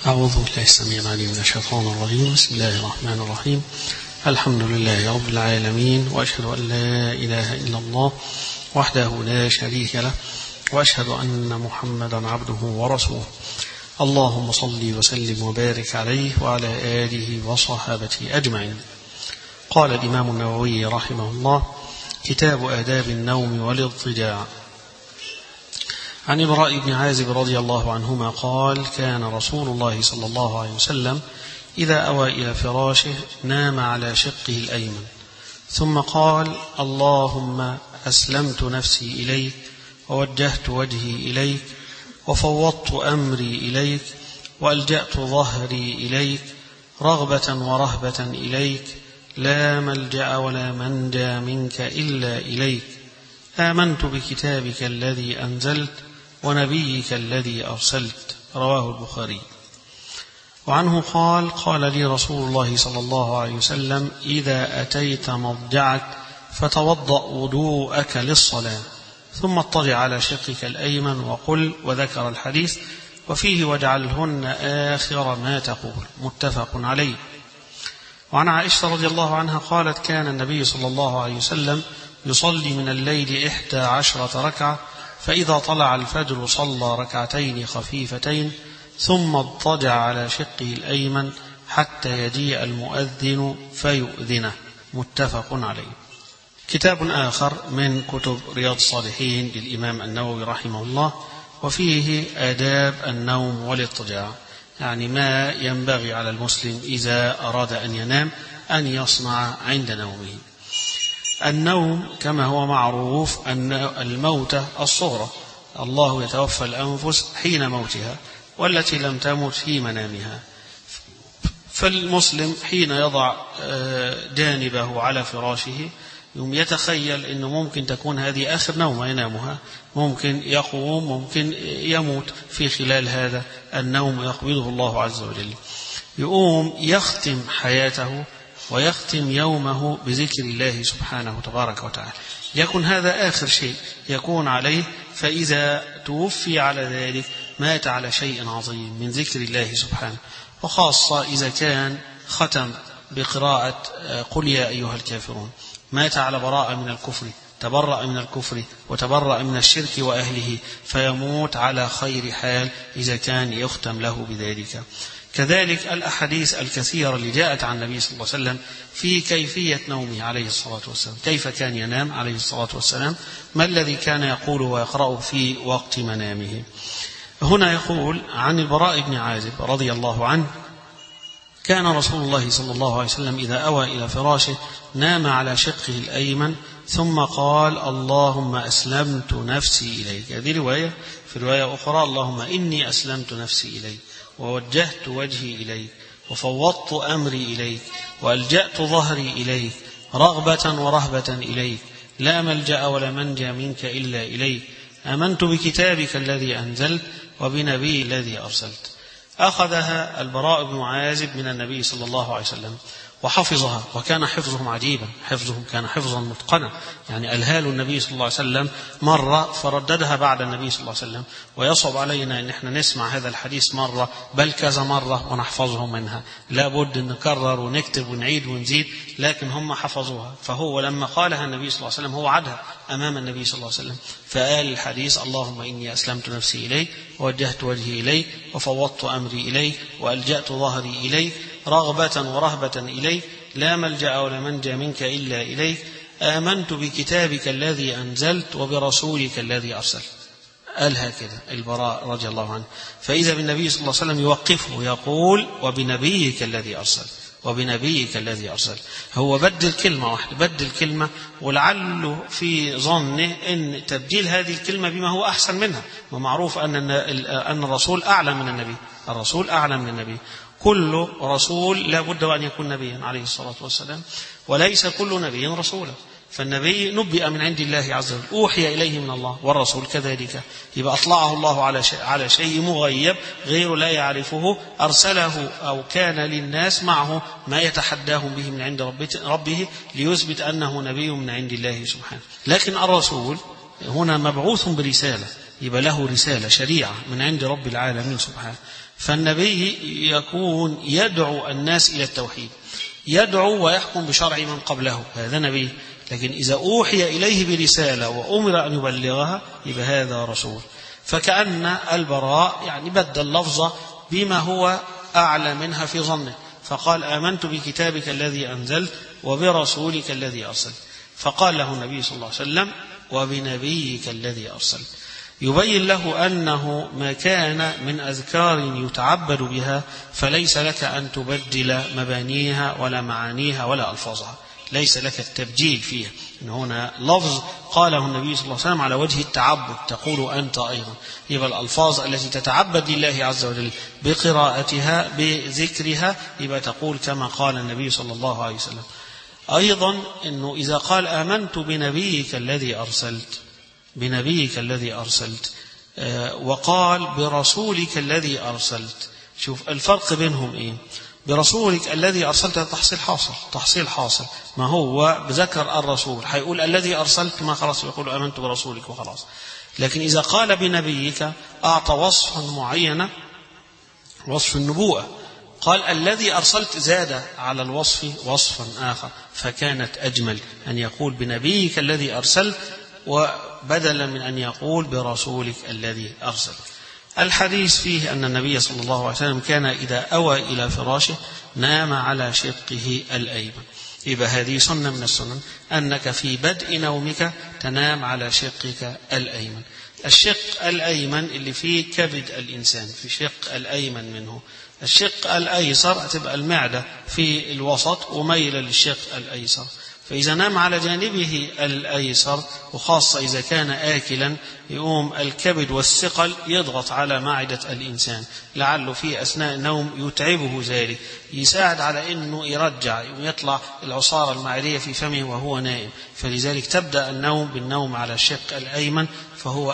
أعوذ بالله السميع العليم من الشيطان الرجيم. بسم الله الرحمن الرحيم. الحمد لله رب العالمين، وأشهد أن لا إله إلا الله وحده لا شريك له، وأشهد أن محمدا عبده ورسوله. اللهم صل وسلم وبارك عليه وعلى آله وصحابته أجمعين. قال الإمام النووي رحمه الله: كتاب آداب النوم والاضطجاع. عن البراء بن عازب رضي الله عنهما قال: كان رسول الله صلى الله عليه وسلم إذا أوى إلى فراشه نام على شقه الأيمن، ثم قال: اللهم أسلمت نفسي إليك، ووجهت وجهي إليك، وفوضت أمري إليك، وألجأت ظهري إليك، رغبة ورهبة إليك، لا ملجأ ولا منجى منك إلا إليك. آمنت بكتابك الذي أنزلت ونبيك الذي أرسلت. رواه البخاري. وعنه قال: قال لي رسول الله صلى الله عليه وسلم: إذا أتيت مضجعك فتوضأ وضوءك للصلاة، ثم اضطجع على شقك الأيمن وقل، وذكر الحديث وفيه: واجعلهن آخر ما تقول. متفق عليه. وعن عائشة رضي الله عنها قالت: كان النبي صلى الله عليه وسلم يصلي من الليل 11 ركعة، فإذا طلع الفجر صلى ركعتين خفيفتين، ثم اضطجع على شقه الأيمن حتى يجيء المؤذن فيؤذنه. متفق عليه. كتاب آخر من كتب رياض الصالحين للإمام النووي رحمه الله، وفيه آداب النوم والاضطجاع، يعني ما ينبغي على المسلم إذا أراد أن ينام أن يصنع عند نومه. النوم كما هو معروف أن الموتة الصغرى، الله يتوفى الأنفس حين موتها، والتي لم تمت في منامها. فالمسلم حين يضع جانبه على فراشه يتخيل أنه ممكن تكون هذه آخر نوم ينامها، ممكن يقوم، ممكن يموت في خلال هذا النوم يقبضه الله عز وجل. يقوم يختم حياته ويختم يومه بذكر الله سبحانه تبارك وتعالى، يكون هذا آخر شيء يكون عليه. فإذا توفي على ذلك مات على شيء عظيم من ذكر الله سبحانه، وخاصة إذا كان ختم بقراءة قل يا أيها الكافرون، مات على براءة من الكفر، تبرأ من الكفر وتبرأ من الشرك وأهله، فيموت على خير حال إذا كان يختم له بذلك. كذلك الأحاديث الكثيرة اللي جاءت عن النبي صلى الله عليه وسلم في كيفية نومه عليه الصلاة والسلام، كيف كان ينام عليه الصلاة والسلام، ما الذي كان يقول ويقرأ في وقت منامه. هنا يقول عن البراء بن عازب رضي الله عنه: كان رسول الله صلى الله عليه وسلم إذا أوى إلى فراشه نام على شقه الأيمن، ثم قال: اللهم أسلمت نفسي إليك. هذه رواية. في رواية أخرى: اللهم إني أسلمت نفسي إليك، ووجهت وجهي إليك، وفوضت أمري إليك، وألجأت ظهري إليك، رغبة ورهبة إليك، لا ملجأ ولا منجى منك إلا إليك. آمنت بكتابك الذي أنزلت وبنبي الذي أرسلت. أخذها البراء بن عازب من النبي صلى الله عليه وسلم وحفظها، وكان حفظهم عجيبا، حفظهم كان حفظا متقنا، يعني ألهال النبي صلى الله عليه وسلم مرة فرددها بعد النبي صلى الله عليه وسلم، ويصعب علينا أن احنا نسمع هذا الحديث مرة بل كذا مرة ونحفظه منها، لا بد أن نكرر ونكتب ونعيد ونزيد، لكن هم حفظوها. فهو لما قالها النبي صلى الله عليه وسلم هو عادها أمام النبي صلى الله عليه وسلم، فقال الحديث: اللهم إني أسلمت نفسي إليك، ووجهت وجهي إليك، وفوضت أمري إليك، وألجأت ظهري إليك، رغبة ورهبة إليك، لا ملجأ ولا منجى منك إلا إليك. آمنت بكتابك الذي أنزلت وبرسولك الذي أرسلت. قال هكذا البراء رضي الله عنه. فإذا بالنبي صلى الله عليه وسلم يوقفه يقول: وبنبيك الذي أرسلت، وبنبيك الذي أرسل. هو بدل كلمة واحدة، بدل كلمة، ولعله في ظنه أن تبديل هذه الكلمة بما هو أحسن منها، ومعروف أن الرسول أعلى من النبي، الرسول أعلى من النبي. كل رسول لا بد أن يكون نبيا عليه الصلاة والسلام، وليس كل نبي رسولا. فالنبي نبئ من عند الله عز وجل، أوحي إليه من الله، والرسول كذلك، يبقى أطلعه الله على شيء مغيب غير لا يعرفه، أرسله أو كان للناس معه ما يتحداهم به من عند ربه ليثبت أنه نبي من عند الله سبحانه. لكن الرسول هنا مبعوث برسالة، يبقى له رسالة شريعة من عند رب العالمين سبحانه. فالنبي يكون يدعو الناس إلى التوحيد، يدعو ويحكم بشرع من قبله، هذا نبي. لكن إذا أوحي إليه برسالة وأمر أن يبلغها يبقى هذا رسول. فكأن البراء يعني بدل لفظة بما هو أعلى منها في ظنه، فقال آمنت بكتابك الذي أنزلت وبرسولك الذي أرسلت، فقال له النبي صلى الله عليه وسلم وبنبيك الذي أرسلت، يبين له أنه ما كان من أذكار يتعبد بها فليس لك أن تبدل مبانيها ولا معانيها ولا ألفاظها، ليس لك التبجيل فيها. إن هنا لفظ قاله النبي صلى الله عليه وسلم على وجه التعبد، تقول أنت أيضا، يبقى الألفاظ التي تتعبد لله عز وجل بقراءتها بذكرها يبقى تقول كما قال النبي صلى الله عليه وسلم. أيضا إنه إذا قال آمنت بنبيك الذي أرسلت، بنبيك الذي أرسلت، وقال برسولك الذي أرسلت، شوف الفرق بينهم إيه؟ برسولك الذي أرسلت تحصيل حاصل، تحصيل حاصل، ما هو بذكر الرسول هيقول الذي أرسلت ما خلاص يقول آمنت برسولك وخلاص. لكن إذا قال بنبيك أعطى وصفا معينا، وصف النبوءة، قال الذي أرسلت زاد على الوصف وصفا آخر، فكانت أجمل أن يقول بنبيك الذي أرسلت وبدلا من أن يقول برسولك الذي أرسلت. الحديث فيه أن النبي صلى الله عليه وسلم كان إذا أوى إلى فراشه نام على شقه الأيمن. يبقى هذه سنة من السنن أنك في بدء نومك تنام على شقك الأيمن. الشق الأيمن اللي فيه كبد الإنسان، في شق الأيمن منه. الشق الأيسر تبقى المعدة في الوسط وميلة للشق الأيسر، فإذا نام على جانبه الأيسر وخاصة إذا كان آكلا يقوم الكبد والثقل يضغط على معدة الإنسان، لعله في أثناء النوم يتعبه ذلك، يساعد على أنه يرجع يطلع العصارة المعدية في فمه وهو نائم. فلذلك تبدأ النوم بالنوم على الشق الأيمن، فهو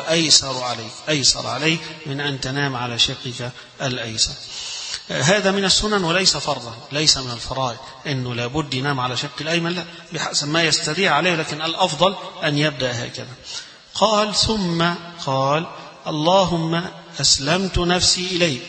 أيسر عليك من أن تنام على شقك الأيسر. هذا من السنن وليس فرضا، ليس من الفرائض أنه لابد ينام على شق الأيمن، لا، بحسب ما يستطيع عليه، لكن الأفضل أن يبدأ هكذا. قال ثم قال اللهم أسلمت نفسي إليك.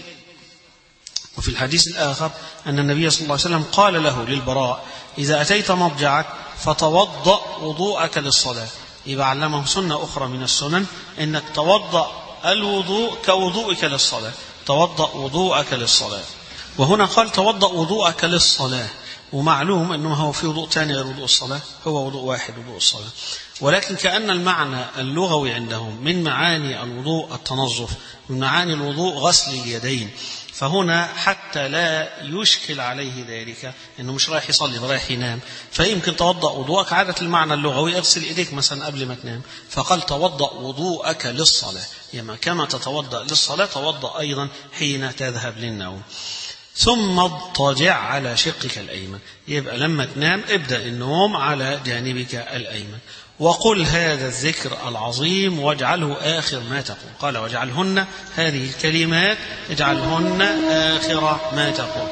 وفي الحديث الآخر أن النبي صلى الله عليه وسلم قال له للبراء إذا أتيت مضجعك فتوضأ وضوءك للصلاة. يبقى علمه سنة أخرى من السنن أنك توضأ الوضوء كوضوءك للصلاة، توضأ وضوءك للصلاة. وهنا قال توضأ وضوءك للصلاة، ومعلوم أنه هو في وضوء ثاني غير وضوء الصلاة، هو وضوء واحد وضوء الصلاة. ولكن كأن المعنى اللغوي عندهم من معاني الوضوء التنظف، من معاني الوضوء غسل اليدين، فهنا حتى لا يشكل عليه ذلك أنه مش رايح يصلي رايح ينام، فيمكن توضأ وضوءك عادة المعنى اللغوي اغسل إيديك مثلا قبل ما تنام، فقال توضأ وضوءك للصلاة، يعني كما تتوضأ للصلاة توضأ أيضا حين تذهب للنوم. ثم اضطجع على شقك الأيمن، يبقى لما تنام ابدأ النوم على جانبك الأيمن، وقل هذا الذكر العظيم واجعله آخر ما تقول. قال واجعلهن، هذه الكلمات اجعلهن آخر ما تقول.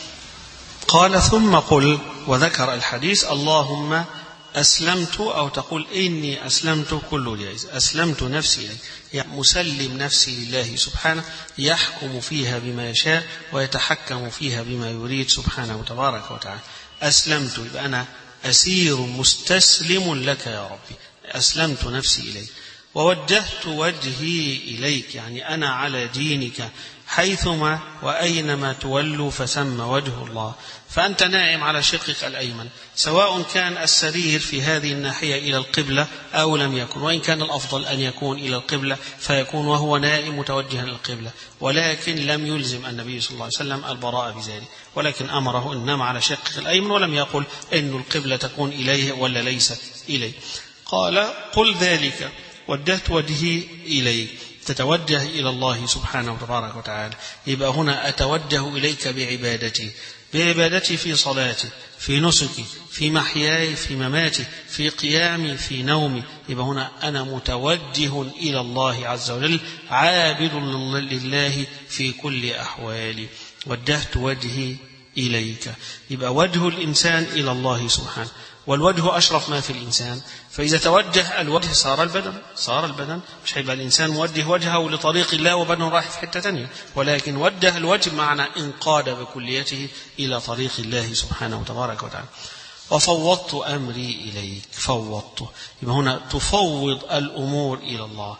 قال ثم قل، وذكر الحديث اللهم أسلمت، أو تقول إني أسلمت كل جائز، أسلمت نفسي إليه، يعني مسلم نفسي لله سبحانه، يحكم فيها بما يشاء ويتحكم فيها بما يريد سبحانه تبارك وتعالى. أسلمت يبقى أنا أسير مستسلم لك يا ربي، أسلمت نفسي إليك. ووجهت وجهي إليك، يعني أنا على دينك حيثما وأينما تولوا فثم وجه الله. فأنت نائم على شقك الأيمن، سواء كان السرير في هذه الناحية إلى القبلة أو لم يكن، وإن كان الأفضل أن يكون إلى القبلة فيكون وهو نائم متوجها إلى القبلة، ولكن لم يلزم النبي صلى الله عليه وسلم البراء بذلك، ولكن أمره أن نام على شقك الأيمن، ولم يقل إن القبلة تكون إليه ولا ليست إليه. قال قل ذلك وجهت وجهي إليك، تتوجه إلى الله سبحانه وتبارك وتعالى. يبقى هنا أتوجه إليك بعبادتي، بعبادتي في صلاتي، في نسكي، في محياي، في مماتي، في قيامي، في نومي. يبقى هنا أنا متوجه إلى الله عز وجل، عابد لله في كل أحوالي. وجهت وجهي إليك. يبقى وجه الإنسان إلى الله سبحانه، والوجه أشرف ما في الإنسان، فإذا توجه الوجه صار البدن مش هيبقى الإنسان موجه وجهه لطريق الله وبدنه رايح في حتة تانية، ولكن وجه الوجه معنى انقاد بكليته إلى طريق الله سبحانه وتبارك وتعالى. وفوضت أمري إليك، فوضته، يبقى هنا تفوض الأمور إلى الله.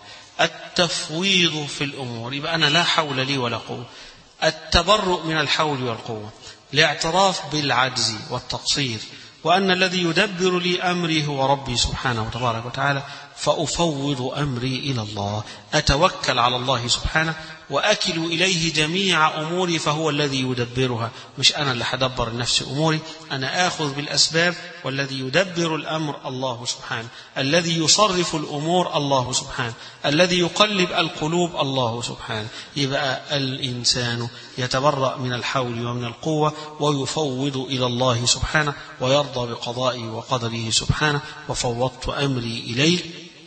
التفويض في الأمور يبقى أنا لا حول لي ولا قوة، التبرؤ من الحول والقوة، الاعتراف بالعجز والتقصير، وأن الذي يدبر لي أمري هو ربي سبحانه وتبارك وتعالى، فأفوض أمري إلى الله، أتوكل على الله سبحانه وأكل إليه جميع أموري، فهو الذي يدبرها، مش أنا اللي حدبر نفسي أموري، أنا آخذ بالأسباب، والذي يدبر الأمر الله سبحانه، الذي يصرف الأمور الله سبحانه، الذي يقلب القلوب الله سبحانه. يبقى الإنسان يتبرأ من الحول ومن القوة ويفوض إلى الله سبحانه ويرضى بقضائه وقدره سبحانه. وفوضت أمري إليك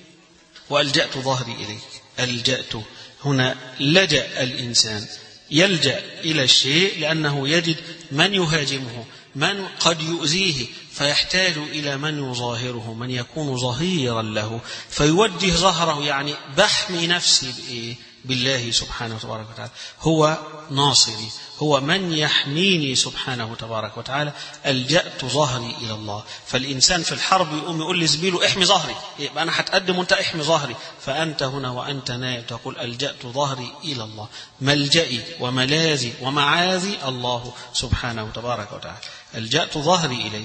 وألجأت ظهري إليك. ألجأت هنا لجأ الإنسان، يلجأ إلى الشيء لأنه يجد من يهاجمه، من قد يؤذيه، فيحتاج إلى من يظاهره، من يكون ظهيرا له، فيوجه ظهره، يعني بحمي نفسي بإيه؟ بالله سبحانه وتبارك وتعالى، هو ناصري، هو من يحميني سبحانه وتبارك وتعالى. ألجأت ظهري إلى الله. فالإنسان في الحرب يقوم يقول لزميله احمي ظهري، يبقى أنا هتقدم وأنت احمي ظهري، فأنت هنا وأنت نائم تقول ألجأت ظهري إلى الله، ملجئي وملاذي ومعاذي الله سبحانه وتبارك وتعالى. ألجأت ظهري إليه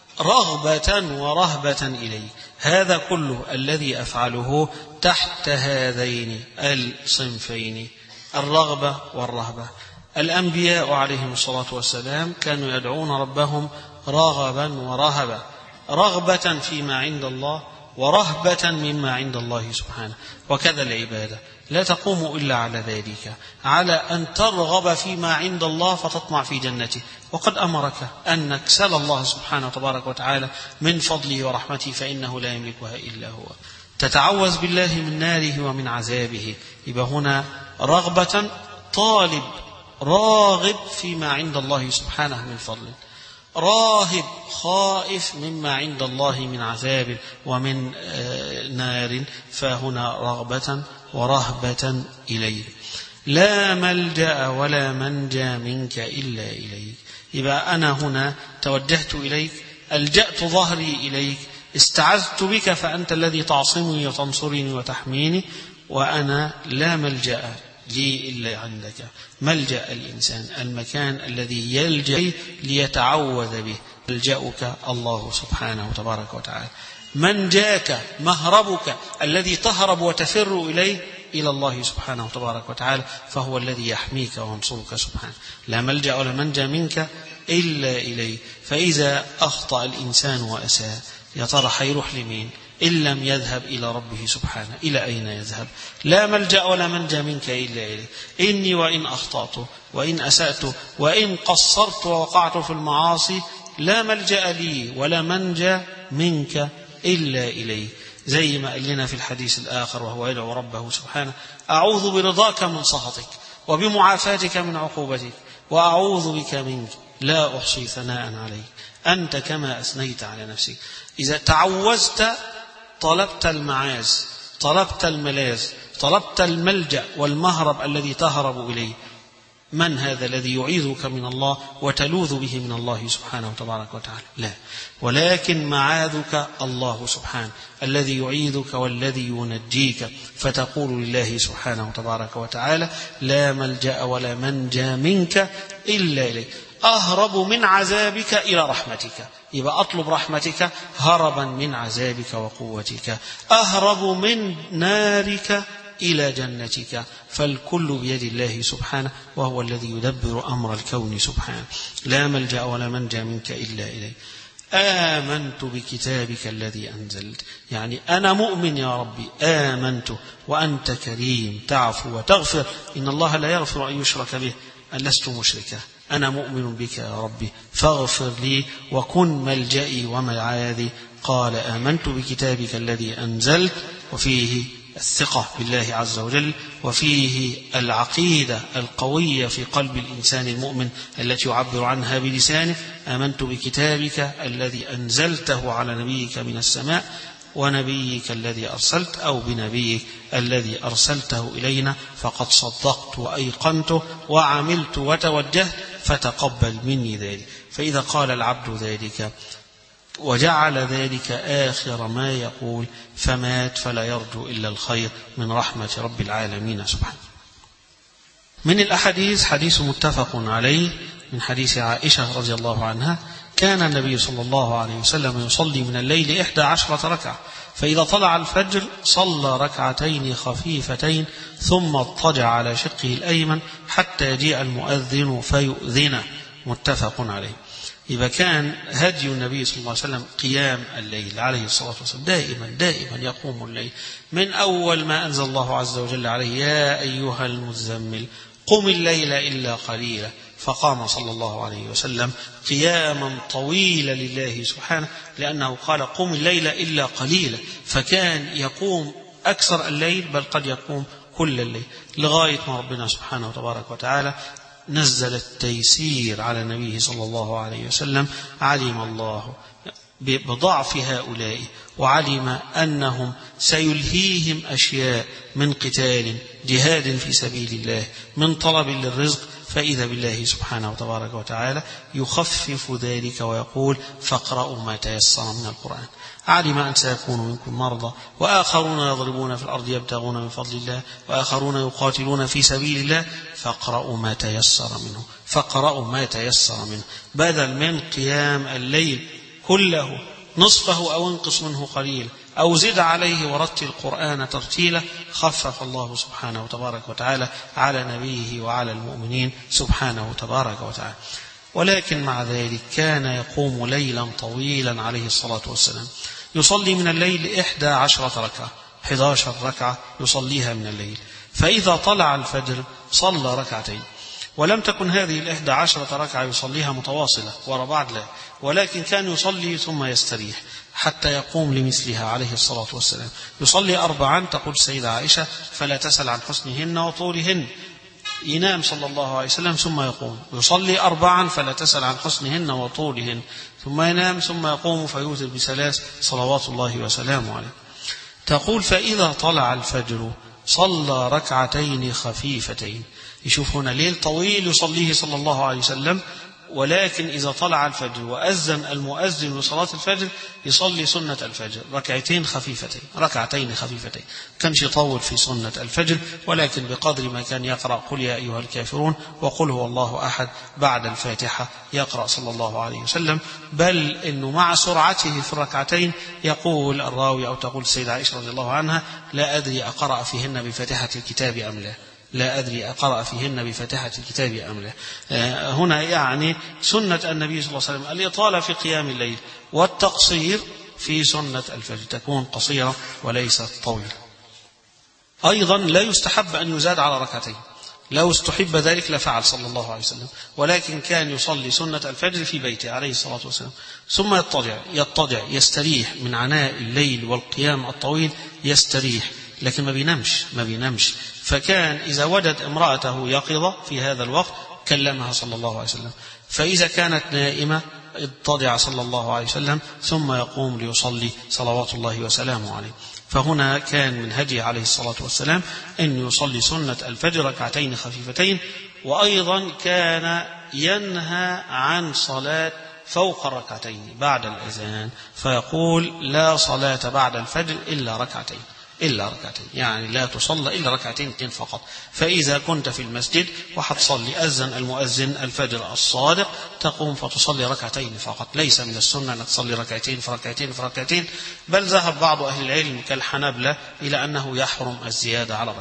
رغبة ورهبة إليه. هذا كله الذي أفعله تحت هذين الصنفين، الرغبة والرهبة. الأنبياء عليهم الصلاة والسلام كانوا يدعون ربهم رغبا ورهبا، رغبة فيما عند الله ورهبة مما عند الله سبحانه. وكذا العبادة لا تقوم إلا على ذلك، على أن ترغب فيما عند الله فتطمع في جنته، وقد أمرك أنك سل الله سبحانه وتبارك وتعالى من فضله ورحمته، فإنه لا يملكها إلا هو. تتعوذ بالله من ناره ومن عذابه. يبقى هنا رغبة، طالب راغب فيما عند الله سبحانه من فضل، راهب خائف مما عند الله من عذاب ومن نار، فهنا رغبة ورهبة إليه. لا ملجأ ولا منجى منك إلا إليك. يبقى أنا هنا توجهت إليك، ألجأت ظهري إليك، استعذت بك فأنت الذي تعصمني وتنصرني وتحميني، وأنا لا ملجأ لي إلا عندك. ملجأ الإنسان المكان الذي يلجأ ليتعوذ به، ملجأك الله سبحانه وتبارك وتعالى. منجاك مهربك الذي تهرب وتفر إليه إلى الله سبحانه وتبارك وتعالى، فهو الذي يحميك وينصرك سبحانه. لا ملجأ ولا منجى منك إلا إليه. فإذا أخطأ الإنسان وأساء، يا ترى حيروح لمين؟ إن لم يذهب إلى ربه سبحانه، إلى أين يذهب؟ لا ملجأ ولا منجى منك إلا إليه. إني وإن أخطأت وإن أسأت وإن قصرت ووقعت في المعاصي، لا ملجأ لي ولا منجى منك إلا إليه. زي ما قال لنا في الحديث الآخر وهو يدعو ربه سبحانه: أعوذ برضاك من سخطك وبمعافاتك من عقوبتك وأعوذ بك منك لا أحصي ثناء عليك أنت كما أثنيت على نفسك. إذا تعوذت طلبت المعاذ، طلبت الملاذ، طلبت الملجأ والمهرب الذي تهرب إليه. من هذا الذي يعيذك من الله وتلوذ به من الله سبحانه وتبارك وتعالى؟ لا، ولكن معاذك الله سبحانه الذي يعيذك والذي ينجيك، فتقول لله سبحانه وتبارك وتعالى: لا ملجأ ولا منجى منك إلا إليك. أهرب من عذابك إلى رحمتك، يبقى أطلب رحمتك هربا من عذابك وقوتك. أهرب من نارك إلى جنتك، فالكل بيد الله سبحانه، وهو الذي يدبر أمر الكون سبحانه. لا ملجأ ولا منجى منك إلا إليه. آمنت بكتابك الذي أنزلت، يعني أنا مؤمن يا ربي، آمنت وأنت كريم تعفو وتغفر، إن الله لا يغفر أن يشرك به، أن لست مشركا، أنا مؤمن بك يا ربي فاغفر لي وكن ملجئي وملاذي. قال: آمنت بكتابك الذي أنزلت، وفيه الثقة بالله عز وجل، وفيه العقيدة القوية في قلب الإنسان المؤمن التي يعبر عنها بلسانه: آمنت بكتابك الذي أنزلته على نبيك من السماء ونبيك الذي أرسلت، أو بنبيك الذي أرسلته إلينا فقد صدقت وأيقنته وعملت وتوجهت فتقبل مني ذلك. فإذا قال العبد ذلك وجعل ذلك آخر ما يقول فمات فلا يرجو إلا الخير من رحمة رب العالمين سبحانه. من الأحاديث حديث متفق عليه من حديث عائشة رضي الله عنها: كان النبي صلى الله عليه وسلم يصلي من الليل 11 ركعة، فإذا طلع الفجر صلى ركعتين خفيفتين ثم اضطجع على شقه الأيمن حتى يجيء المؤذن فيؤذنه. متفق عليه. إذا كان هدي النبي صلى الله عليه وسلم قيام الليل عليه الصلاة والسلام، دائما يقوم الليل، من أول ما أنزل الله عز وجل عليه: يا أيها المزمل قم الليل إلا قليلا، فقام صلى الله عليه وسلم قياما طويلا لله سبحانه، لأنه قال: قم الليل إلا قليلا، فكان يقوم أكثر الليل، بل قد يقوم كل الليل، لغاية ما ربنا سبحانه وتبارك وتعالى نزل التيسير على نبيه صلى الله عليه وسلم. علم الله بضعف هؤلاء، وعلم أنهم سيلهيهم أشياء من قتال، جهاد في سبيل الله، من طلب للرزق، فإذا بالله سبحانه وتبارك وتعالى يخفف ذلك ويقول: فاقرأوا ما تيسر من القرآن. علم أن سيكون منكم مرضى وآخرون يضربون في الأرض يبتغون من فضل الله وآخرون يقاتلون في سبيل الله فاقرأوا ما تيسر منه، فاقرأوا ما تيسر منه، بدل من قيام الليل كله نصفه أو انقص منه قليل أو زد عليه ورتل القرآن ترتيلا. خفف الله سبحانه وتبارك وتعالى على نبيه وعلى المؤمنين سبحانه وتبارك وتعالى. ولكن مع ذلك كان يقوم ليلا طويلا عليه الصلاة والسلام، يصلي من الليل 11 ركعة، 11 ركعة يصليها من الليل. فإذا طلع الفجر صلى ركعتين، ولم تكن هذه 11 ركعة يصليها متواصلة وراء بعض، لا، ولكن كان يصلي ثم يستريح حتى يقوم لمثلها عليه الصلاة والسلام. يصلي 4، تقول السيدة عائشة: فلا تسأل عن حسنهن وطولهن. ينام صلى الله عليه وسلم ثم يقوم، يصلي 4 فلا تسأل عن حسنهن وطولهن، ثم ينام ثم يقوم فيوتر ب3 صلوات الله وسلامه عليه. تقول: فإذا طلع الفجر صلى ركعتين خفيفتين. يشوف هنا ليل طويل يصليه صلى الله عليه وسلم، ولكن إذا طلع الفجر وأذن المؤذن لصلاة الفجر يصلي سنة الفجر ركعتين خفيفتين، كانش يطول في سنة الفجر، ولكن بقدر ما كان يقرأ قل يا أيها الكافرون وقل هو الله أحد بعد الفاتحة يقرأ صلى الله عليه وسلم. بل إنه مع سرعته في الركعتين يقول الراوي أو تقول السيدة عائشة رضي الله عنها: لا أدري أقرأ فيهن بفاتحة الكتاب أم لا، لا أدري أقرأ فيهن بفتحة الكتاب أم لا. هنا يعني سنة النبي صلى الله عليه وسلم الإطالة في قيام الليل والتقصير في سنة الفجر، تكون قصيرة وليست طويلة. أيضا لا يستحب أن يزاد على ركعتين، لو استحب ذلك لفعل صلى الله عليه وسلم، ولكن كان يصلي سنة الفجر في بيته عليه الصلاة والسلام، ثم يضطجع يستريح من عناء الليل والقيام الطويل، يستريح لكن ما بينامش. فكان إذا وجد امرأته يقظة في هذا الوقت كلمها صلى الله عليه وسلم، فإذا كانت نائمة اضطجع صلى الله عليه وسلم ثم يقوم ليصلي صلوات الله وسلامه عليه. فهنا كان من هدي عليه الصلاة والسلام أن يصلي سنة الفجر ركعتين خفيفتين. وأيضا كان ينهى عن صلاة فوق الركعتين بعد الأذان، فيقول: لا صلاة بعد الفجر إلا ركعتين، يعني لا تصلى إلا ركعتين فقط. فإذا كنت في المسجد وحتصلي أذن المؤذن الفجر الصادق تقوم فتصلي ركعتين فقط، ليس من السنة أن تصلي ركعتين فركعتين، بل ذهب بعض أهل العلم كالحنابلة إلى أنه يحرم الزيادة على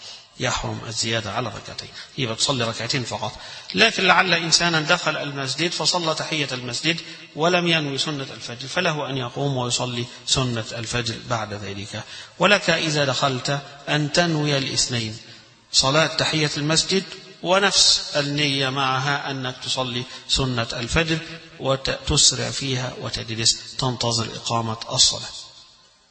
ركعتين، يبقى تصلي ركعتين فقط. لكن لعل إنسانا دخل المسجد فصلى تحية المسجد ولم ينوي سنة الفجر، فله أن يقوم ويصلي سنة الفجر بعد ذلك. ولك إذا دخلت أن تنوي الاثنين، صلاة تحية المسجد ونفس النية معها أنك تصلي سنة الفجر، وتسرع فيها وتجلس تنتظر إقامة الصلاة.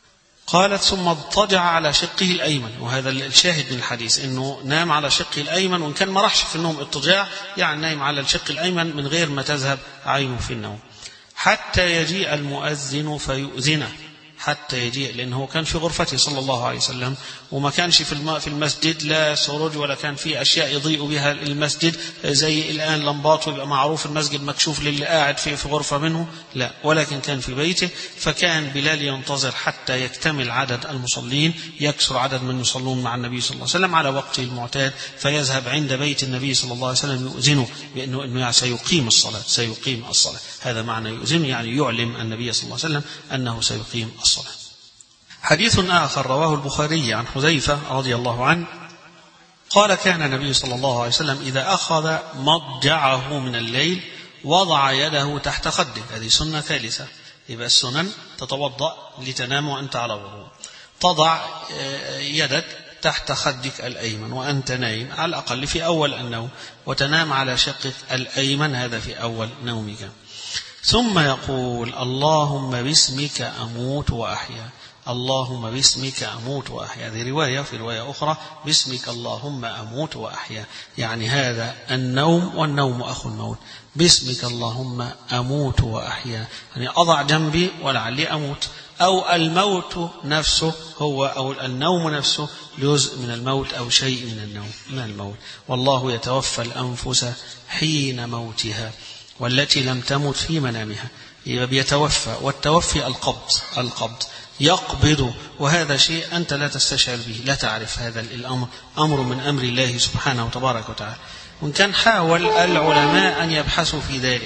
قالت ثم اضطجع على شقه الأيمن، وهذا الشاهد من الحديث أنه نام على شقه الأيمن، وإن كان ما راحش في النوم اضطجاع يعني نايم على الشق الأيمن من غير ما تذهب عينه في النوم، حتى يجيء المؤذن فيؤذنه، حتى يجيء، لأنه كان في غرفته صلى الله عليه وسلم، وما كانش في المسجد لا سروج ولا كان في أشياء يضيء بها المسجد زي الآن لمبات ويبقى معروف المسجد مكشوف للي قاعد في غرفة منه، لا، ولكن كان في بيته. فكان بلال ينتظر حتى يكتمل عدد المصلين، يكثر عدد من يصلون مع النبي صلى الله عليه وسلم على وقته المعتاد، فيذهب عند بيت النبي صلى الله عليه وسلم يؤذنه بأنه سيقيم الصلاة. هذا معنى يؤذنه، يعني يعلم النبي صلى الله عليه وسلم أنه سيقيم الصلاة. حديث آخر رواه البخاري عن حذيفة رضي الله عنه قال كان النبي صلى الله عليه وسلم إذا أخذ مضجعه من الليل وضع يده تحت خده. هذه سنة ثالثة، يبقى السنن تتوضأ لتنام وأنت على وضوء، تضع يدك تحت خدك الأيمن وأنت نايم على الأقل في أول النوم، وتنام على شقك الأيمن، هذا في أول نومك. ثم يقول اللهم باسمك أموت وأحيا، اللهم باسمك أموت وأحيا. هذه رواية، في رواية أخرى باسمك اللهم أموت وأحيا، يعني هذا النوم، والنوم أخو الموت. باسمك اللهم أموت وأحيا يعني أضع جنبي ولعلي أموت، أو الموت نفسه هو، أو النوم نفسه جزء من الموت أو شيء من الموت. والله يتوفى الأنفس حين موتها والتي لم تمت في منامها. يبقى بيتوفى، والتوفي القبض يقبض، وهذا شيء أنت لا تستشعر به، لا تعرف هذا الأمر، أمر من أمر الله سبحانه وتبارك وتعالى. وإن كان حاول العلماء أن يبحثوا في ذلك،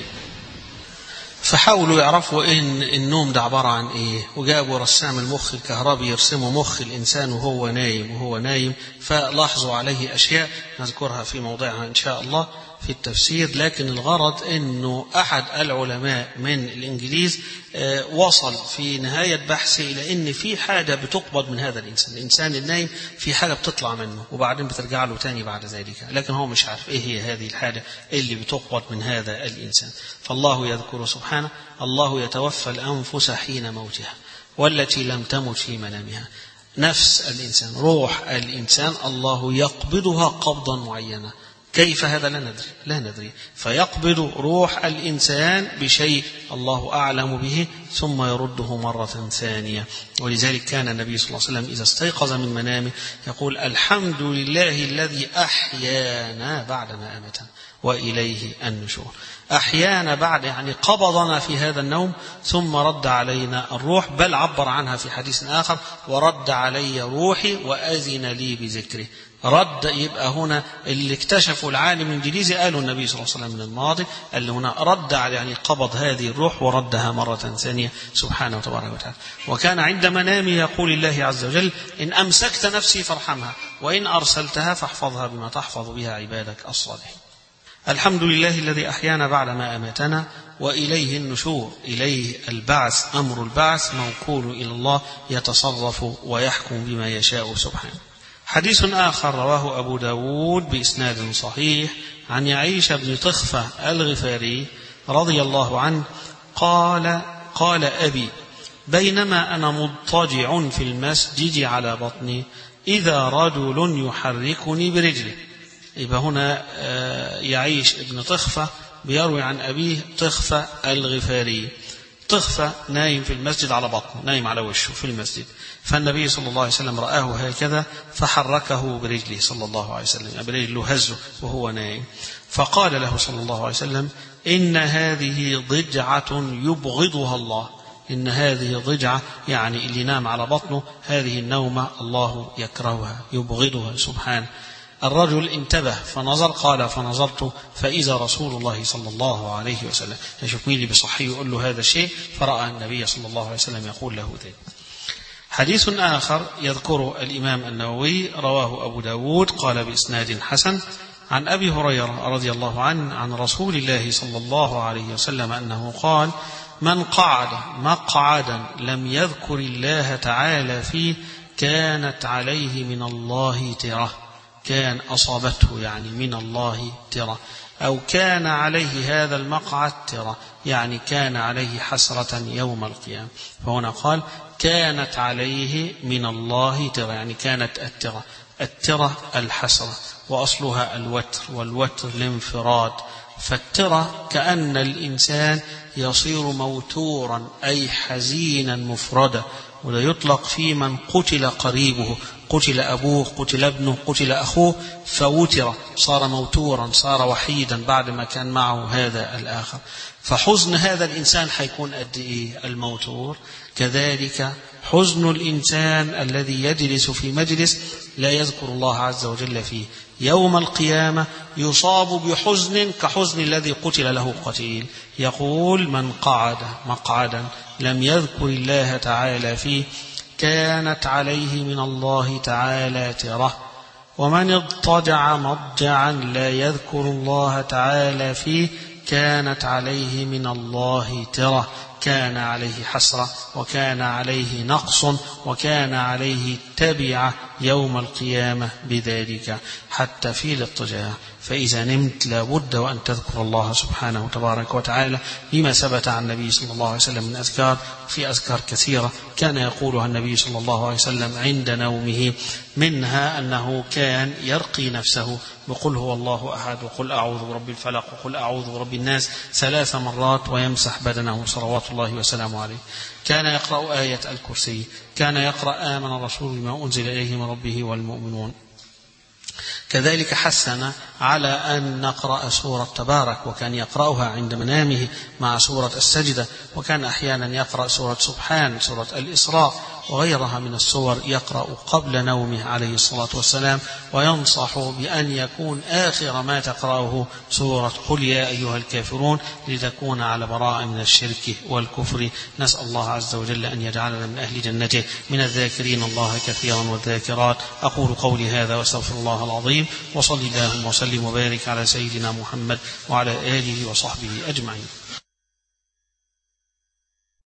فحاولوا يعرفوا إن النوم ده عبارة عن إيه، وجابوا رسام المخ الكهربي يرسموا مخ الإنسان وهو نايم، فلاحظوا عليه أشياء نذكرها في موضعها إن شاء الله في التفسير. لكن الغرض أنه أحد العلماء من الإنجليز وصل في نهاية بحثه إلى أن في حاجة بتقبض من هذا الإنسان النايم، في حاجة بتطلع منه وبعدين بترجع له تاني بعد ذلك، لكن هو مش عارف إيه هي هذه الحاجة اللي بتقبض من هذا الإنسان. فالله يذكر سبحانه الله يتوفى الأنفس حين موتها والتي لم تمت في منامها. نفس الإنسان، روح الإنسان، الله يقبضها قبضا معينا. كيف هذا لا ندري. فيقبض روح الإنسان بشيء الله أعلم به، ثم يرده مرة ثانية. ولذلك كان النبي صلى الله عليه وسلم إذا استيقظ من منامه يقول الحمد لله الذي أحيانا بعدما أمتنا وإليه النشور. أحيانا بعد، يعني قبضنا في هذا النوم ثم رد علينا الروح، بل عبر عنها في حديث آخر ورد علي روحي وأذن لي بذكره. رد، يبقى هنا اللي اكتشفوا العالم الإنجليزي قالوا النبي صلى الله عليه وسلم من الماضي قال هنا رد على، يعني قبض هذه الروح وردها مرة ثانية سبحانه وتبارك وتعالى. وكان عند منامه يقول الله عز وجل إن أمسكت نفسي فارحمها وإن أرسلتها فاحفظها بما تحفظ بها عبادك الصالحين. الحمد لله الذي أحيانا بعدما أماتنا وإليه النشور. إليه البعث، أمر البعث موكول إلى الله يتصرف ويحكم بما يشاء سبحانه. حديث آخر رواه أبو داود بإسناد صحيح عن يعيش بن طخفة الغفاري رضي الله عنه قال أبي بينما أنا مضطجع في المسجد على بطني إذا رجل يحركني برجله. يبقى هنا يعيش ابن طخفة بيروي عن أبيه طخفة الغفاري. طخفة نايم في المسجد على بطنه، نايم على وشه في المسجد، فالنبي صلى الله عليه وسلم رآه هكذا فحركه برجله صلى الله عليه وسلم، برجله هزه وهو نايم، فقال له صلى الله عليه وسلم إن هذه ضجعة يبغضها الله. إن هذه ضجعة، يعني اللي نام على بطنه هذه النومة الله يكرهها يبغضها سبحانه. الرجل انتبه فنظر، قال فنظرت فإذا رسول الله صلى الله عليه وسلم. يشوف مين اللي بصحيه يقول له هذا الشيء، فرأى النبي صلى الله عليه وسلم يقول له ذلك. حديث آخر يذكره الإمام النووي رواه أبو داود قال بإسناد حسن عن أبي هريرة رضي الله عنه عن رسول الله صلى الله عليه وسلم أنه قال من قعد مقعدا لم يذكر الله تعالى فيه كانت عليه من الله ترة، كان أصابته يعني من الله ترة، أو كان عليه هذا المقعد ترة، يعني كان عليه حسرة يوم القيامة. فهنا قال كانت عليه من الله ترى، يعني كانت الترة الحسرة، وأصلها الوتر، والوتر الانفراد. فالترة كأن الإنسان يصير موتورا أي حزينا مفردا، ولا يطلق في من قتل قريبه، قتل أبوه، قتل ابنه، قتل أخوه، فوتر، صار موتورا، صار وحيدا بعد ما كان معه هذا الآخر. فحزن هذا الإنسان حيكون قد إيه الموتور؟ كذلك حزن الإنسان الذي يجلس في مجلس لا يذكر الله عز وجل فيه يوم القيامة يصاب بحزن كحزن الذي قتل له قتيل. يقول: من قعد مقعدا لم يذكر الله تعالى فيه كانت عليه من الله تعالى ترة، ومن اضطجع مضجعا لا يذكر الله تعالى فيه كانت عليه من الله ترة، كان عليه حسرة، وكان عليه نقص، وكان عليه تبعة يوم القيامة بذلك حتى في الاضطجاع. فإذا نمت لابد وأن تذكر الله سبحانه تبارك وتعالى بما ثبت عن النبي صلى الله عليه وسلم من أذكار. في أذكار كثيرة كان يقولها النبي صلى الله عليه وسلم عند نومه، منها أنه كان يرقي نفسه بقل هو الله أحد، وقل أعوذ برب الفلق، وقل أعوذ برب الناس 3 مرات، ويمسح بدنه صلوات الله وسلامه عليه. كان يقرأ آية الكرسي، كان يقرأ آمن الرسول بما أنزل إليه من ربه والمؤمنون. كذلك حثنا على أن نقرأ سورة تبارك، وكان يقرأها عند منامه مع سورة السجدة، وكان أحيانا يقرأ سورة سبحان، سورة الإسراء، وغيرها من السور يقرأ قبل نومه عليه الصلاة والسلام. وينصح بأن يكون آخر ما تقرأه سورة قل يا أيها الكافرون، لتكون على براءة من الشرك والكفر. نسأل الله عز وجل أن يجعلنا من أهل جنته من الذاكرين الله كثيرا والذاكرات. أقول قولي هذا واستغفر الله العظيم، وصلي اللهم وسلم وبارك على سيدنا محمد وعلى آله وصحبه أجمعين.